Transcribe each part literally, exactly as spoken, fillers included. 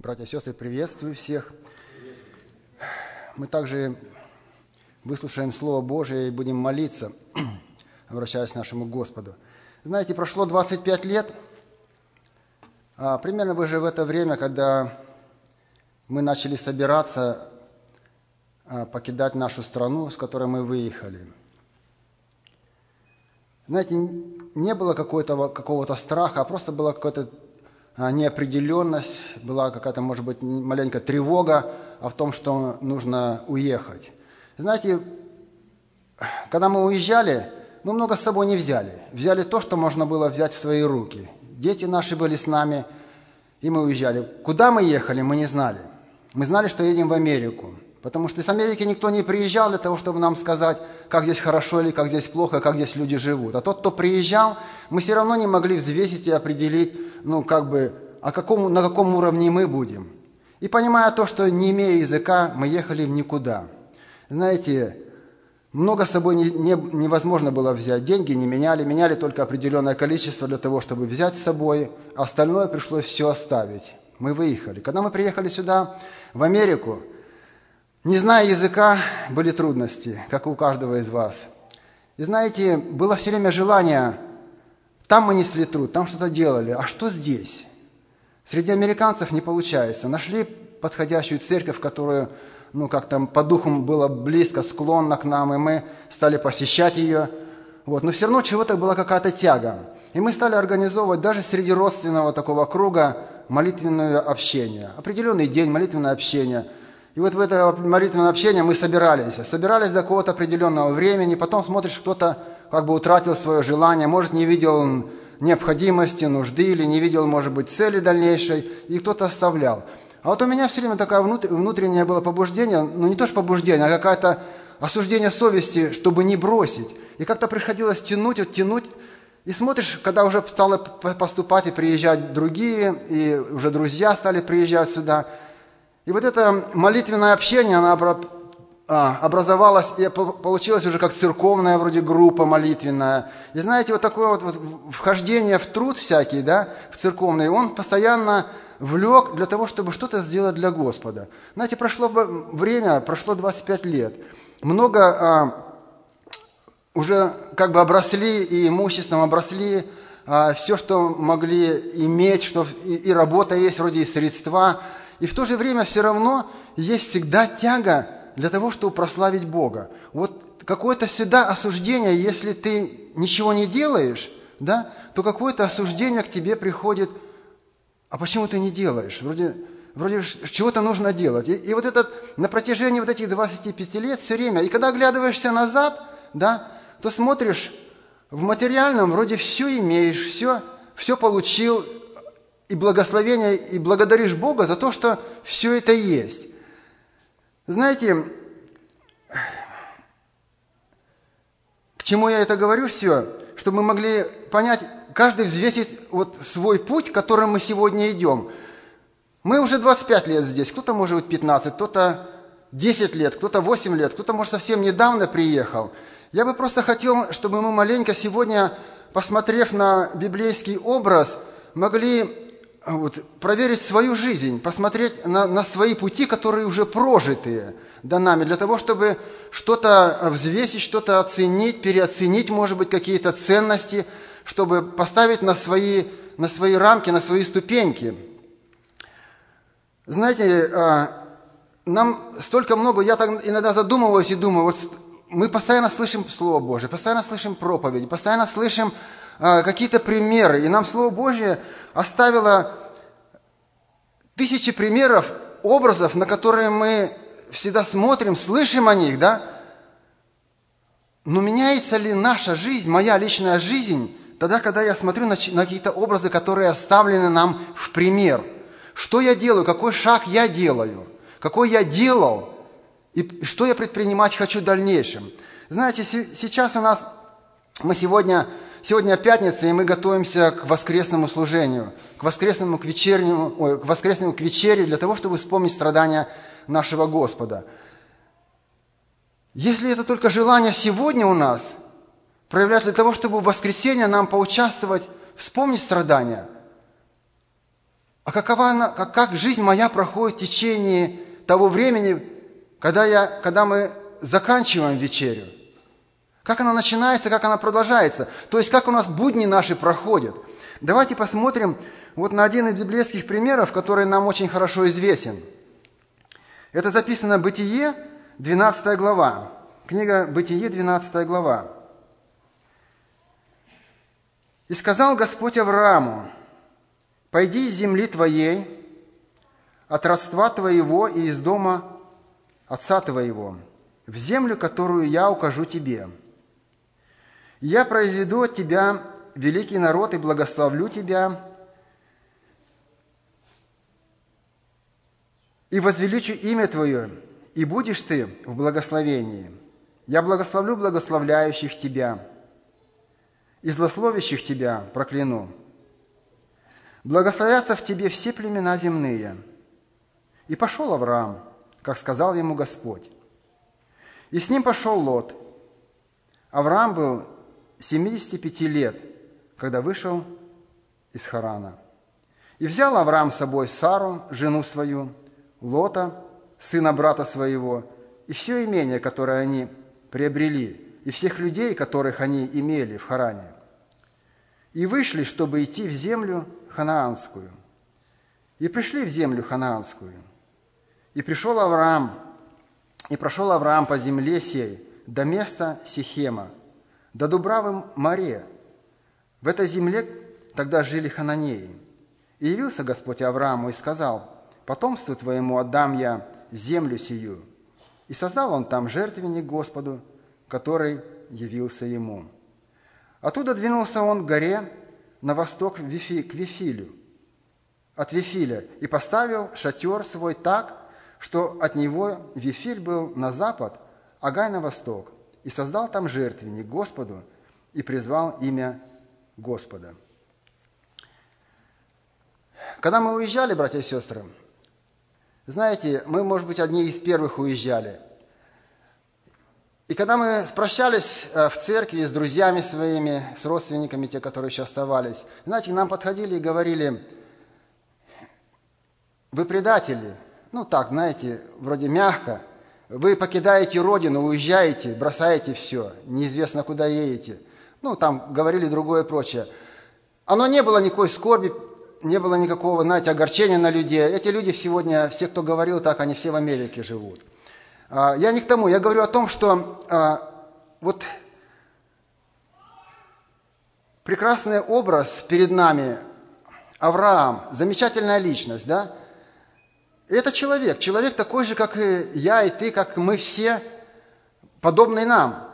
Братья и сестры, приветствую всех. Мы также выслушаем Слово Божие и будем молиться, обращаясь к нашему Господу. Знаете, прошло двадцать пять лет, а примерно уже в это время, когда мы начали собираться покидать нашу страну, с которой мы выехали. Знаете, не было какого-то, какого-то страха, а просто была какая-то неопределенность, была какая-то, может быть, маленькая тревога о том, что нужно уехать. Знаете, когда мы уезжали, мы много с собой не взяли. Взяли то, что можно было взять в свои руки. Дети наши были с нами, и мы уезжали. Куда мы ехали, мы не знали. Мы знали, что едем в Америку. Потому что из Америки никто не приезжал для того, чтобы нам сказать, как здесь хорошо или как здесь плохо, как здесь люди живут. А тот, кто приезжал, мы все равно не могли взвесить и определить, ну, как бы, а какому, на каком уровне мы будем. И понимая то, что не имея языка, мы ехали в никуда. Знаете, много с собой не, не, невозможно было взять. Деньги не меняли, меняли только определенное количество для того, чтобы взять с собой. А остальное пришлось все оставить. Мы выехали. Когда мы приехали сюда, в Америку, не зная языка, были трудности, как у каждого из вас. И знаете, было все время желание, там мы несли труд, там что-то делали, а что здесь? Среди американцев не получается. Нашли подходящую церковь, которая, ну, как там по духу было близко, склонна к нам, и мы стали посещать ее. Вот. Но все равно чего-то была какая-то тяга. И мы стали организовывать даже среди родственного такого круга молитвенное общение. Определенный день, молитвенное общение – И вот в это молитвенное общение мы собирались. Собирались до какого-то определенного времени, потом смотришь, кто-то как бы утратил свое желание, может, не видел необходимости, нужды, или не видел, может быть, цели дальнейшей, и кто-то оставлял. А вот у меня все время такое внутреннее было побуждение, ну не то что побуждение, а какое-то осуждение совести, чтобы не бросить. И как-то приходилось тянуть, оттянуть. И смотришь, когда уже стало поступать и приезжать другие, и уже друзья стали приезжать сюда. И вот это молитвенное общение, оно образовалось и получилось уже как церковная вроде группа молитвенная. И знаете, вот такое вот, вот вхождение в труд всякий, да, в церковный, он постоянно влек для того, чтобы что-то сделать для Господа. Знаете, прошло время, прошло двадцать пять лет. Много а, уже как бы обросли и имуществом, обросли а, все, что могли иметь, что и, и работа есть, вроде и средства. И в то же время все равно есть всегда тяга для того, чтобы прославить Бога. Вот какое-то всегда осуждение, если ты ничего не делаешь, да, то какое-то осуждение к тебе приходит, а почему ты не делаешь? Вроде, вроде чего-то нужно делать. И, и вот этот, на протяжении вот этих двадцати пяти лет все время, и когда оглядываешься назад, да, то смотришь, в материальном вроде все имеешь, все, все получил, и благословение, и благодаришь Бога за то, что все это есть. Знаете, к чему я это говорю все? Чтобы мы могли понять, каждый взвесить вот свой путь, которым мы сегодня идем. Мы уже двадцать пять лет здесь, кто-то может быть пятнадцать, кто-то десять лет, кто-то восемь лет, кто-то, может, совсем недавно приехал. Я бы просто хотел, чтобы мы маленько сегодня, посмотрев на библейский образ, могли вот, проверить свою жизнь, посмотреть на, на свои пути, которые уже прожитые до нами, для того, чтобы что-то взвесить, что-то оценить, переоценить, может быть, какие-то ценности, чтобы поставить на свои, на свои рамки, на свои ступеньки. Знаете, нам столько много, я так иногда задумываюсь и думаю, вот мы постоянно слышим Слово Божие, постоянно слышим проповеди, постоянно слышим какие-то примеры, и нам Слово Божие оставило тысячи примеров, образов, на которые мы всегда смотрим, слышим о них, да? Но меняется ли наша жизнь, моя личная жизнь, тогда, когда я смотрю на, на какие-то образы, которые оставлены нам в пример? Что я делаю, какой шаг я делаю, какой я делал, и что я предпринимать хочу в дальнейшем? Знаете, сейчас у нас, мы сегодня... Сегодня пятница, и мы готовимся к воскресному служению, к воскресному, к вечернему, ой, к воскресному, к вечере, для того, чтобы вспомнить страдания нашего Господа. Если это только желание сегодня у нас, проявлять для того, чтобы в воскресенье нам поучаствовать, вспомнить страдания, а какова она, как, как жизнь моя проходит в течение того времени, когда, я, когда мы заканчиваем вечерю. Как она начинается, как она продолжается. То есть, как у нас будни наши проходят. Давайте посмотрим вот на один из библейских примеров, который нам очень хорошо известен. Это записано в Бытие, двенадцатая глава. Книга Бытие, двенадцатая глава. «И сказал Господь Аврааму: пойди из земли твоей, от родства твоего и из дома отца твоего, в землю, которую я укажу тебе. И я произведу от тебя великий народ и благословлю тебя, и возвеличу имя твое, и будешь ты в благословении. Я благословлю благословляющих тебя, и злословящих тебя прокляну. Благословятся в тебе все племена земные». И пошел Авраам, как сказал ему Господь. И с ним пошел Лот. Авраам был семидесяти пяти лет, когда вышел из Харана. И взял Авраам с собой Сару, жену свою, Лота, сына брата своего, и все имение, которое они приобрели, и всех людей, которых они имели в Харане. И вышли, чтобы идти в землю ханаанскую. И пришли в землю ханаанскую. И пришел Авраам, и прошел Авраам по земле сей, до места Сихема, до Дубравы море. В этой земле тогда жили хананеи. И явился Господь Аврааму и сказал: потомству твоему отдам я землю сию. И создал он там жертвенник Господу, который явился ему. Оттуда двинулся он к горе на восток к Вифилю, от Вифиля, и поставил шатер свой так, что от него Вифиль был на запад, а Гай на восток, и создал там жертвенник Господу, и призвал имя Господа. Когда мы уезжали, братья и сестры, знаете, мы, может быть, одни из первых уезжали. И когда мы прощались в церкви с друзьями своими, с родственниками, те, которые еще оставались, знаете, к нам подходили и говорили: вы предатели. Ну так, знаете, вроде мягко. Вы покидаете родину, уезжаете, бросаете все, неизвестно куда едете. Ну, там говорили другое прочее. Оно не было никакой скорби, не было никакого, знаете, огорчения на людей. Эти люди сегодня, все, кто говорил так, они все в Америке живут. Я не к тому, я говорю о том, что вот прекрасный образ перед нами Авраам, замечательная личность, да? Это человек, человек такой же, как и я, и ты, как мы все, подобный нам.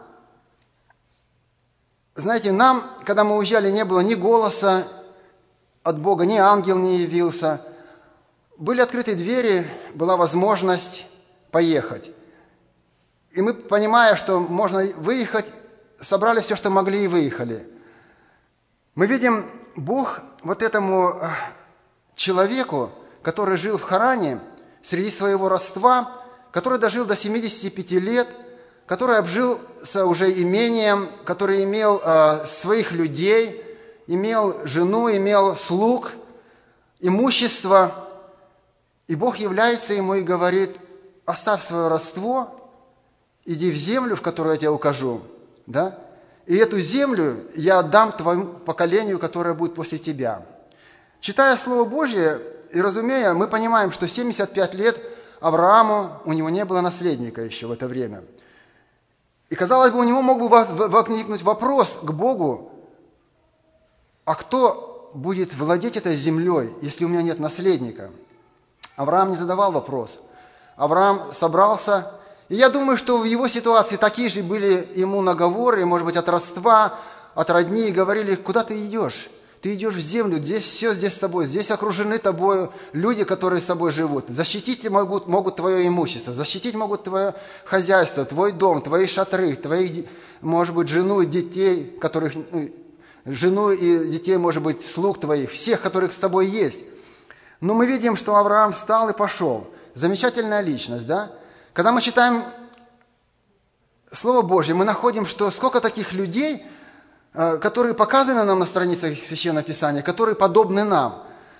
Знаете, нам, когда мы уезжали, не было ни голоса от Бога, ни ангел не явился. Были открыты двери, была возможность поехать. И мы, понимая, что можно выехать, собрали все, что могли, и выехали. Мы видим, Бог вот этому человеку, который жил в Харане, среди своего родства, который дожил до семидесяти пяти лет, который обжился уже имением, который имел э, своих людей, имел жену, имел слуг, имущество. И Бог является ему и говорит: оставь свое родство, иди в землю, в которую я тебе укажу, да? И эту землю я отдам твоему поколению, которое будет после тебя. Читая Слово Божье и разумея, мы понимаем, что семьдесят пять лет Аврааму, у него не было наследника еще в это время. И, казалось бы, у него мог бы возникнуть вопрос к Богу: а кто будет владеть этой землей, если у меня нет наследника? Авраам не задавал вопрос. Авраам собрался, и я думаю, что в его ситуации такие же были ему наговоры, может быть, от родства, от родни, и говорили: куда ты идешь? Ты идешь в землю, здесь все здесь с тобой, здесь окружены тобою люди, которые с тобой живут. Защитить могут, могут твое имущество, защитить могут твое хозяйство, твой дом, твои шатры, твоих, может быть, жену и детей, которых, жену и детей, может быть, слуг твоих, всех, которых с тобой есть. Но мы видим, что Авраам встал и пошел. Замечательная личность, да? Когда мы читаем Слово Божье, мы находим, что сколько таких людей, которые показаны нам на страницах Священного Писания, которые подобны нам.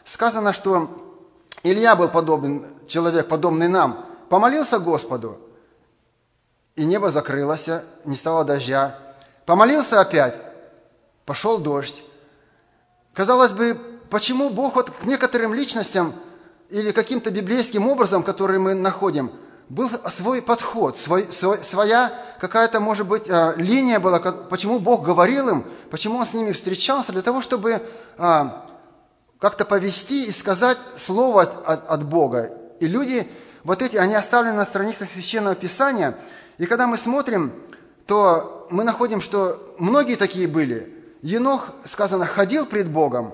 Сказано, что Илья был подобен, человек, подобный нам, помолился Господу, и небо закрылось, не стало дождя. Помолился опять, пошел дождь. Казалось бы, почему Бог вот к некоторым личностям или каким-то библейским образом, которые мы находим, был свой подход, свой, свой, своя какая-то, может быть, линия была, почему Бог говорил им, почему Он с ними встречался, для того, чтобы как-то повести и сказать слово от, от, от Бога. И люди, вот эти, они оставлены на страницах Священного Писания, и когда мы смотрим, то мы находим, что многие такие были. Енох, сказано, ходил пред Богом,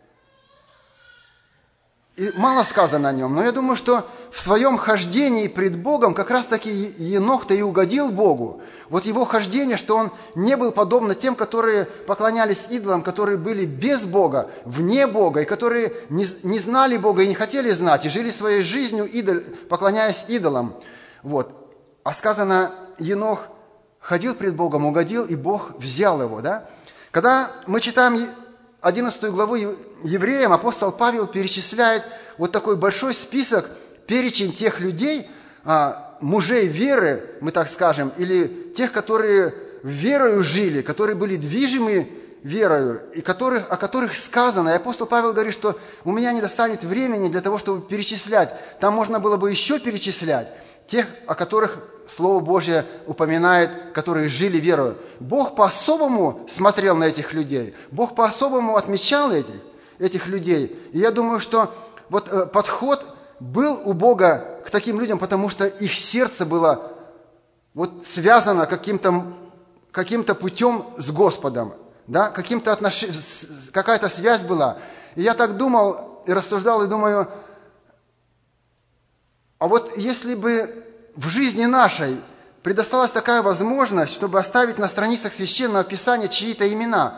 и мало сказано о нем, но я думаю, что в своем хождении пред Богом как раз-таки Енох-то и угодил Богу. Вот его хождение, что он не был подобно тем, которые поклонялись идолам, которые были без Бога, вне Бога, и которые не, не знали Бога и не хотели знать, и жили своей жизнью, идол, поклоняясь идолам. Вот. А сказано, Енох ходил пред Богом, угодил, и Бог взял его. Да? Когда мы читаем одиннадцатую главу Евреям, апостол Павел перечисляет вот такой большой список, перечень тех людей, мужей веры, мы так скажем, или тех, которые верою жили, которые были движимы верою, и которых, о которых сказано. И апостол Павел говорит, что у меня не достанет времени для того, чтобы перечислять. Там можно было бы еще перечислять тех, о которых Слово Божье упоминает, которые жили верою. Бог по-особому смотрел на этих людей. Бог по-особому отмечал этих, этих людей. И я думаю, что вот э, подход был у Бога к таким людям, потому что их сердце было вот связано каким-то, каким-то путем с Господом. Да? Каким-то отнош... Какая-то связь была. И я так думал и рассуждал, и думаю, а вот если бы в жизни нашей предоставилась такая возможность, чтобы оставить на страницах Священного Писания чьи-то имена,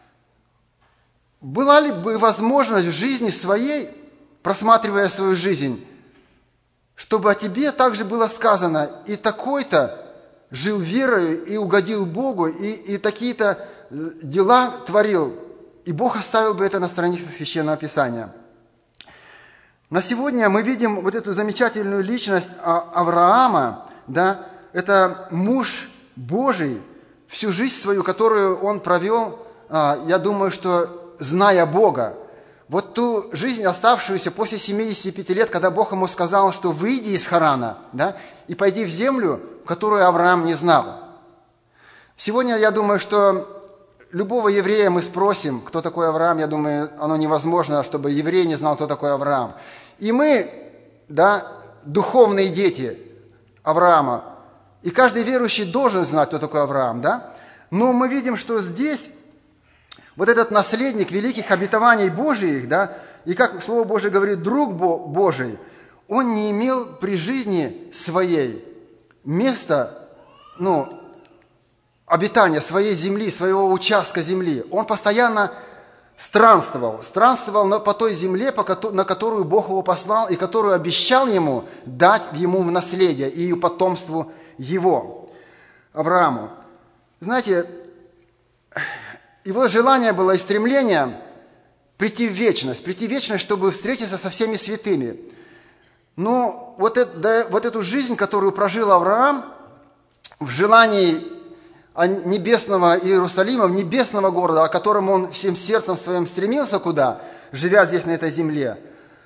была ли бы возможность в жизни своей, просматривая свою жизнь, чтобы о тебе также было сказано, и такой-то жил верою и угодил Богу, и, и такие-то дела творил, и Бог оставил бы это на страницах Священного Писания. На сегодня мы видим вот эту замечательную личность Авраама, да, это муж Божий, всю жизнь свою, которую он провел, я думаю, что зная Бога. Вот ту жизнь, оставшуюся после семидесяти пяти лет, когда Бог ему сказал, что выйди из Харана, да, и пойди в землю, которую Авраам не знал. Сегодня, я думаю, что любого еврея мы спросим, кто такой Авраам, я думаю, оно невозможно, чтобы еврей не знал, кто такой Авраам. И мы, да, духовные дети Авраама, и каждый верующий должен знать, кто такой Авраам, да? Но мы видим, что здесь вот этот наследник великих обетований Божиих, да, и как Слово Божие говорит, друг Божий, он не имел при жизни своей места, ну, обитания своей земли, своего участка земли. Он постоянно странствовал, странствовал по той земле, на которую Бог его послал и которую обещал ему дать ему в наследие и потомству его, Аврааму. Знаете, его желание было и стремление прийти в вечность, прийти в вечность, чтобы встретиться со всеми святыми. Но вот, это, да, вот эту жизнь, которую прожил Авраам, в желании небесного Иерусалима, небесного города, о котором он всем сердцем своим стремился куда, живя здесь, на этой земле,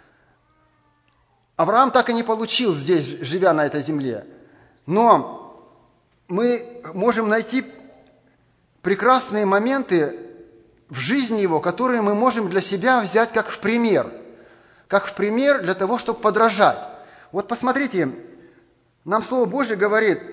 Авраам так и не получил здесь, живя на этой земле. Но мы можем найти прекрасные моменты в жизни его, которые мы можем для себя взять как в пример. Как в пример для того, чтобы подражать. Вот посмотрите, нам Слово Божье говорит,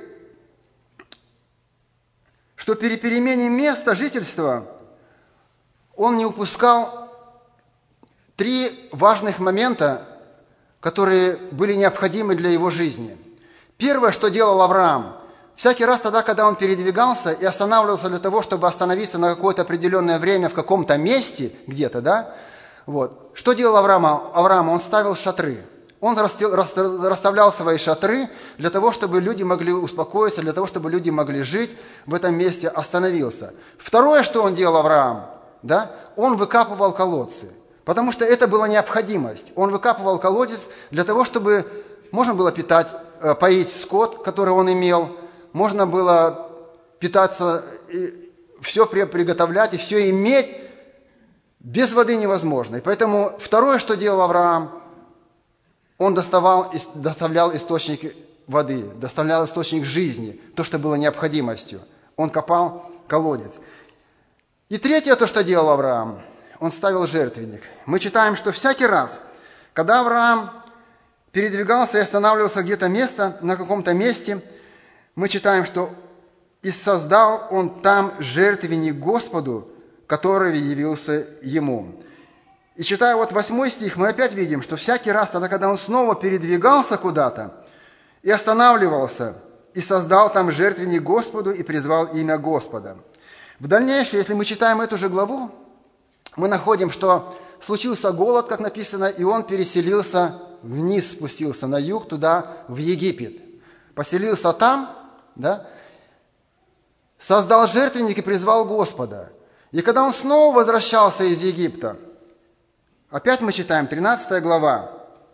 что при перемене места жительства он не упускал три важных момента, которые были необходимы для его жизни. Первое, что делал Авраам, всякий раз тогда, когда он передвигался и останавливался для того, чтобы остановиться на какое-то определенное время в каком-то месте, где-то, да, вот, что делал Авраам? Авраам, он ставил шатры. Он расставлял свои шатры для того, чтобы люди могли успокоиться, для того, чтобы люди могли жить в этом месте, остановился. Второе, что он делал, Авраам, да, он выкапывал колодцы. Потому что это была необходимость. Он выкапывал колодец для того, чтобы можно было питать, поить скот, который он имел, можно было питаться, все приготовлять и все иметь. Без воды невозможно. И поэтому второе, что делал Авраам, он доставал, доставлял источник воды, доставлял источник жизни, то, что было необходимостью. Он копал колодец. И третье, то, что делал Авраам, он ставил жертвенник. Мы читаем, что всякий раз, когда Авраам передвигался и останавливался где-то место, на каком-то месте, мы читаем, что «И создал он там жертвенник Господу, который явился ему». И читая вот восьмой стих, мы опять видим, что всякий раз, тогда, когда он снова передвигался куда-то и останавливался, и создал там жертвенник Господу и призвал имя Господа. В дальнейшем, если мы читаем эту же главу, мы находим, что случился голод, как написано, и он переселился вниз, спустился на юг, туда, в Египет. Поселился там, да, создал жертвенник и призвал Господа. И когда он снова возвращался из Египта, опять мы читаем, тринадцатая глава.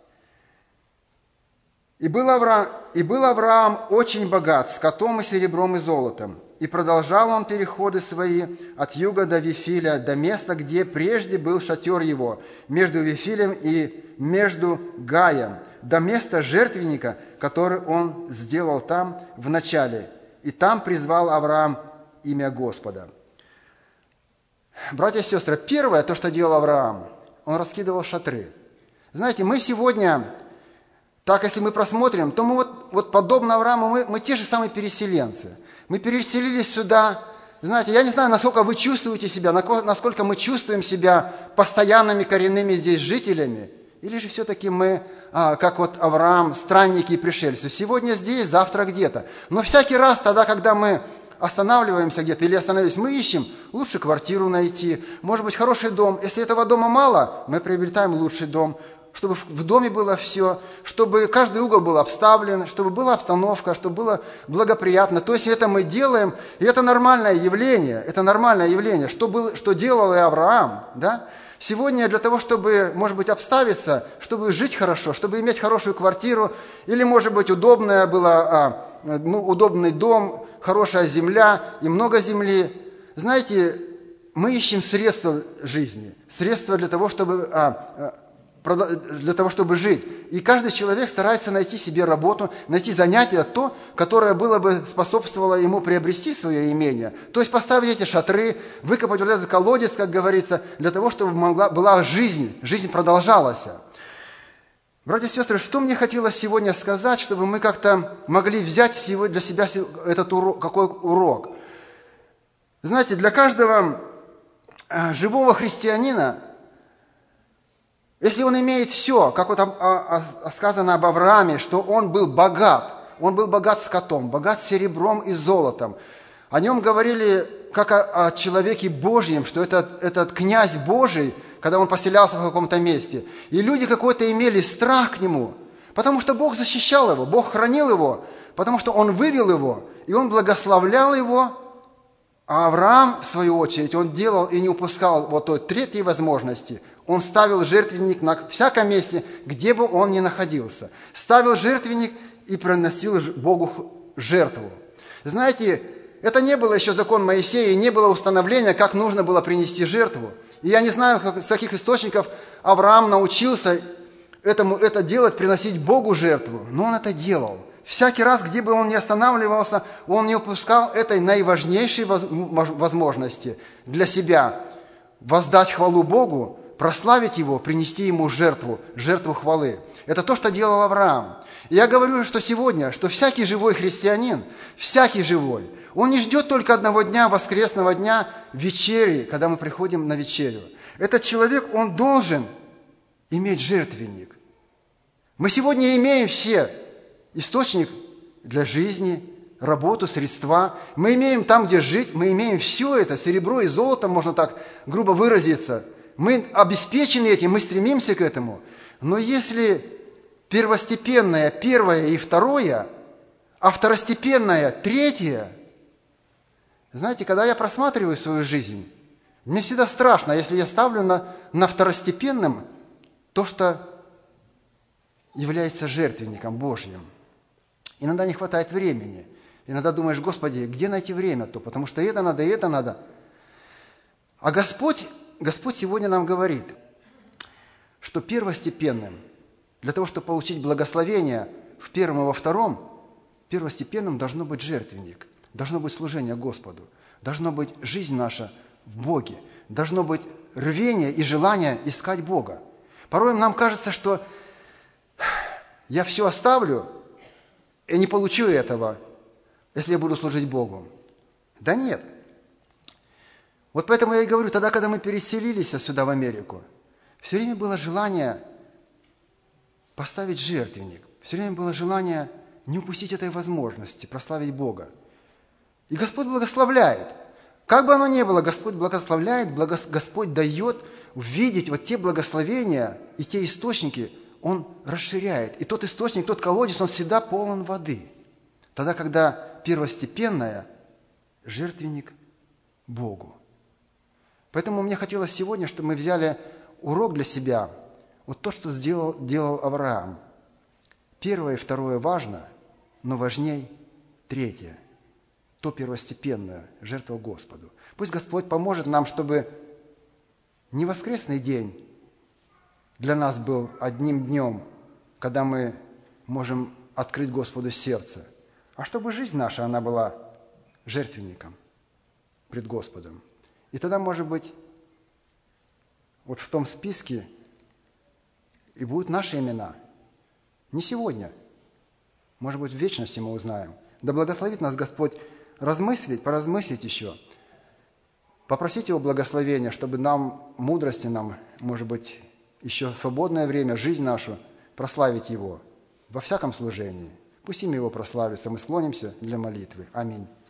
«И был, Авраам, «И был Авраам очень богат скотом и серебром и золотом, и продолжал он переходы свои от юга до Вифиля, до места, где прежде был шатер его, между Вифилем и между Гаем, до места жертвенника, который он сделал там в начале. И там призвал Авраам имя Господа». Братья и сестры, первое, то, что делал Авраам, он раскидывал шатры. Знаете, мы сегодня, так если мы просмотрим, то мы вот, вот подобно Аврааму, мы, мы те же самые переселенцы. Мы переселились сюда. Знаете, я не знаю, насколько вы чувствуете себя, насколько мы чувствуем себя постоянными коренными здесь жителями, или же все-таки мы, а, как вот Авраам, странники и пришельцы. Сегодня здесь, завтра где-то. Но всякий раз тогда, когда мы останавливаемся где-то или остановились, мы ищем лучше квартиру найти, может быть, хороший дом. Если этого дома мало, мы приобретаем лучший дом, чтобы в доме было все, чтобы каждый угол был обставлен, чтобы была обстановка, чтобы было благоприятно. То есть это мы делаем, и это нормальное явление, это нормальное явление, что, был, что делал и Авраам, да? Сегодня для того, чтобы, может быть, обставиться, чтобы жить хорошо, чтобы иметь хорошую квартиру, или, может быть, удобная была, а, удобный дом, хорошая земля и много земли. Знаете, мы ищем средства жизни, средства для того, чтобы, а, для того, чтобы жить. И каждый человек старается найти себе работу, найти занятие, то, которое было бы способствовало ему приобрести свое имение. То есть поставить эти шатры, выкопать вот этот колодец, как говорится, для того, чтобы могла, была жизнь, жизнь продолжалась. Братья и сестры, что мне хотелось сегодня сказать, чтобы мы как-то могли взять для себя этот урок, какой урок? Знаете, для каждого живого христианина, если он имеет все, как вот сказано об Аврааме, что он был богат, он был богат скотом, богат серебром и золотом. О нем говорили как о, о человеке Божьем, что это этот князь Божий, когда он поселялся в каком-то месте. И люди какой-то имели страх к нему, потому что Бог защищал его, Бог хранил его, потому что он вывел его, и он благословлял его. А Авраам, в свою очередь, он делал и не упускал вот той третьей возможности. Он ставил жертвенник на всяком месте, где бы он ни находился. Ставил жертвенник и приносил Богу жертву. Знаете, это не было еще закон Моисея, и не было установления, как нужно было принести жертву. И я не знаю, как, с каких источников Авраам научился этому, это делать, приносить Богу жертву. Но он это делал. Всякий раз, где бы он ни останавливался, он не упускал этой наиважнейшей возможности для себя воздать хвалу Богу, прославить Его, принести Ему жертву, жертву хвалы. Это то, что делал Авраам. И я говорю, что сегодня, что всякий живой христианин, всякий живой, он не ждет только одного дня, воскресного дня, вечери, когда мы приходим на вечерю. Этот человек, он должен иметь жертвенник. Мы сегодня имеем все источник для жизни, работу, средства. Мы имеем там, где жить, мы имеем все это, серебро и золото, можно так грубо выразиться. Мы обеспечены этим, мы стремимся к этому. Но если первостепенное первое и второе, а второстепенное третье, знаете, когда я просматриваю свою жизнь, Мне всегда страшно, если я ставлю на, на второстепенным то, что является жертвенником Божьим. Иногда не хватает времени. Иногда думаешь: Господи, где найти время-то? Потому что это надо, и это надо. А Господь, Господь сегодня нам говорит, что первостепенным, для того, чтобы получить благословение в первом и во втором, первостепенным должно быть жертвенник, должно быть служение Господу, должно быть жизнь наша в Боге, должно быть рвение и желание искать Бога. Порой нам кажется, что я все оставлю и не получу этого, если я буду служить Богу. Да нет. Вот поэтому я и говорю, тогда, когда мы переселились сюда, в Америку, все время было желание поставить жертвенник, все время было желание не упустить этой возможности прославить Бога. И Господь благословляет. Как бы оно ни было, Господь благословляет, благо... Господь дает увидеть вот те благословения и те источники, Он расширяет. И тот источник, тот колодец, он всегда полон воды. Тогда, когда первостепенное – жертвенник Богу. Поэтому мне хотелось сегодня, чтобы мы взяли урок для себя, вот то, что сделал, делал Авраам. Первое и второе важно, но важней третье. То первостепенное – жертва Господу. Пусть Господь поможет нам, чтобы не воскресный день для нас был одним днем, когда мы можем открыть Господу сердце, а чтобы жизнь наша, она была жертвенником пред Господом. И тогда, может быть, вот в том списке и будут наши имена. Не сегодня. Может быть, в вечности мы узнаем. Да благословит нас Господь размыслить, поразмыслить еще. Попросить Его благословения, чтобы нам, мудрости нам, может быть, еще свободное время, жизнь нашу, прославить Его во всяком служении. Пусть имя Его прославится. Мы склонимся для молитвы. Аминь.